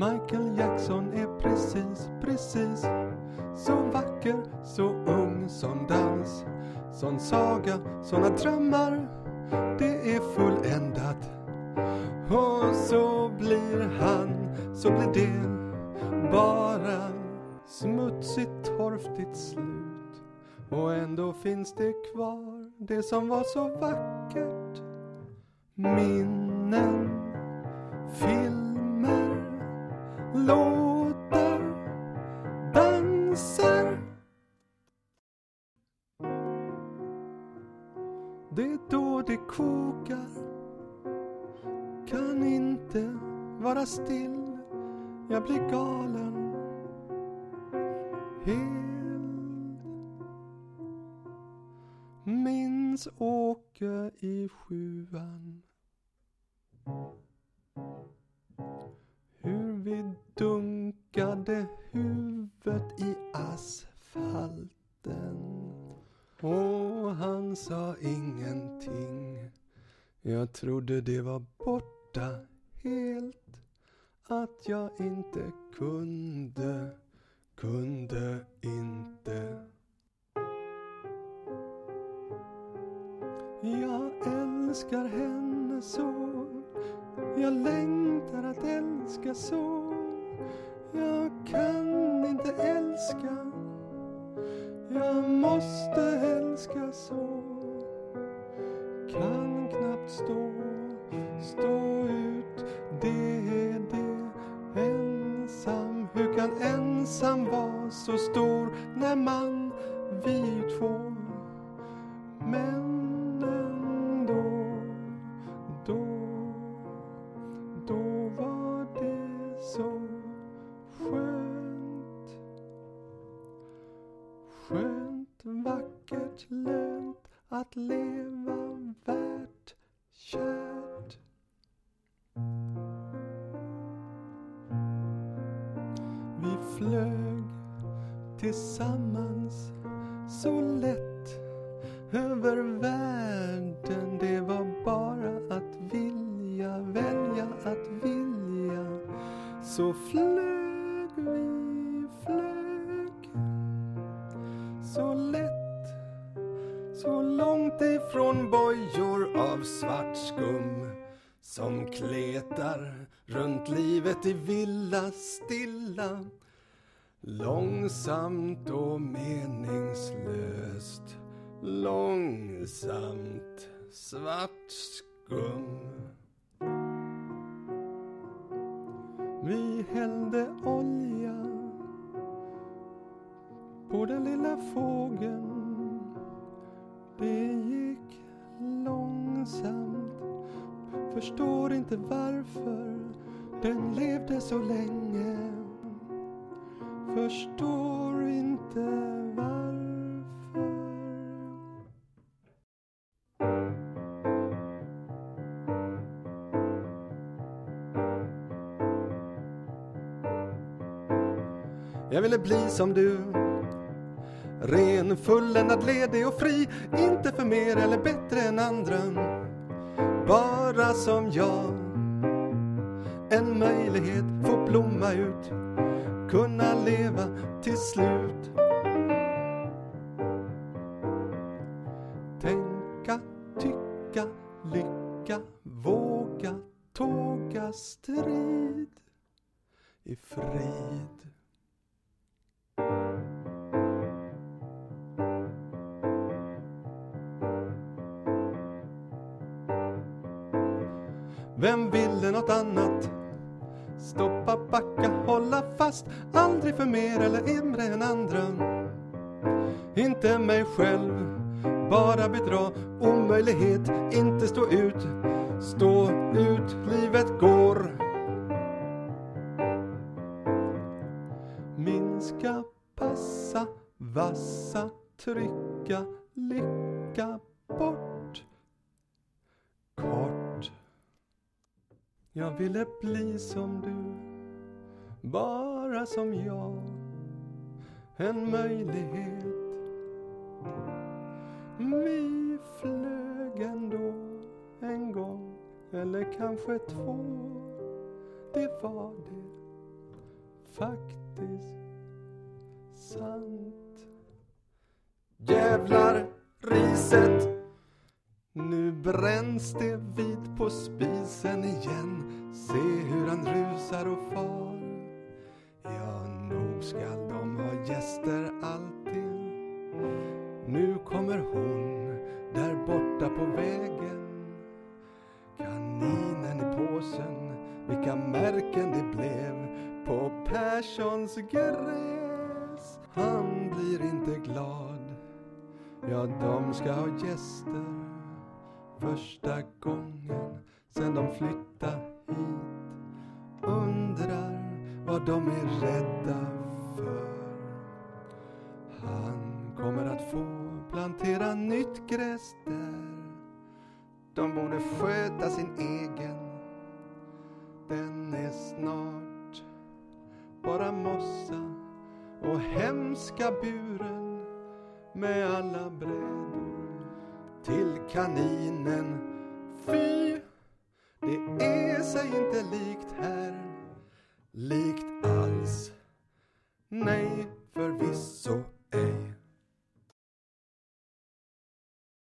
Michael Jackson är precis så vacker, så ung, sån dans, sån saga, såna drömmar. Det är fulländat. Och så blir det bara smutsigt, torftigt slut. Och ändå finns det kvar det som var så vackert. Minnen, filmer, låtar, danser. Det är då det kokar. Kan inte vara still. Jag blir galen. Helt. Minns Åke i 7:an. Hur vi dunkade huvudet i asfalten. Och han sa ingenting. Jag trodde det var borta helt. Att jag inte kunde inte. Jag älskar henne så. Jag längtar att älska så. Jag kan inte älska. Jag måste älska så. Kan knappt stå ut. Det är det. Ensam. Hur kan ensam vara så stor när man vi två? Men ändå, då var det så skönt. Skönt, vackert, lönt att leva, värt, kärt. Vi flög tillsammans så lätt över världen. Det var bara att vilja, välja att vilja. Så flög vi, så lätt, så långt ifrån bojor av svart skum som kletar runt livet i villa stilla. Långsamt och meningslöst, långsamt svart skum. Vi hällde olja på den lilla fågeln. Det gick långsamt. Förstår inte varför den levde så länge. Förstår inte varför. Jag ville bli som du. Ren, fulländad, ledig och fri. Inte för mer eller bättre än andra. Bara som jag. En möjlighet få blomma ut. Kunna leva till slut. Tänka, tycka, lycka, våga, tåga, strid i frid. Vem ville något annat? Stoppa, backa, hålla fast. Aldrig för mer eller mindre än andra. Inte mig själv, bara bedra. Omöjlighet, inte stå ut. Stå ut, livet går. Minska, passa, vassa, trycka, lycka, bort. Kort. Jag ville bli som du, bara som jag. En möjlighet. Vi flög ändå en gång, eller kanske två. Det var det faktiskt sant. Jävlar, riset, nu bränns det vid på spisen igen. Se hur han rusar och far. Ja, nog skall de ha gäster alltid. Nu kommer hon där borta på vägen. Kaninen i påsen, vilka märken det blev på Perssons gräs. Han blir inte glad. Ja, de ska ha gäster första gången sen de flyttar hit. Undrar vad de är rädda för. Han kommer att få plantera nytt gräs där. De borde sköta sin egen. Den är snart bara mossa och hemska buren med alla brädor. Till kaninen, fy, det är sig inte likt här. Likt alls, nej,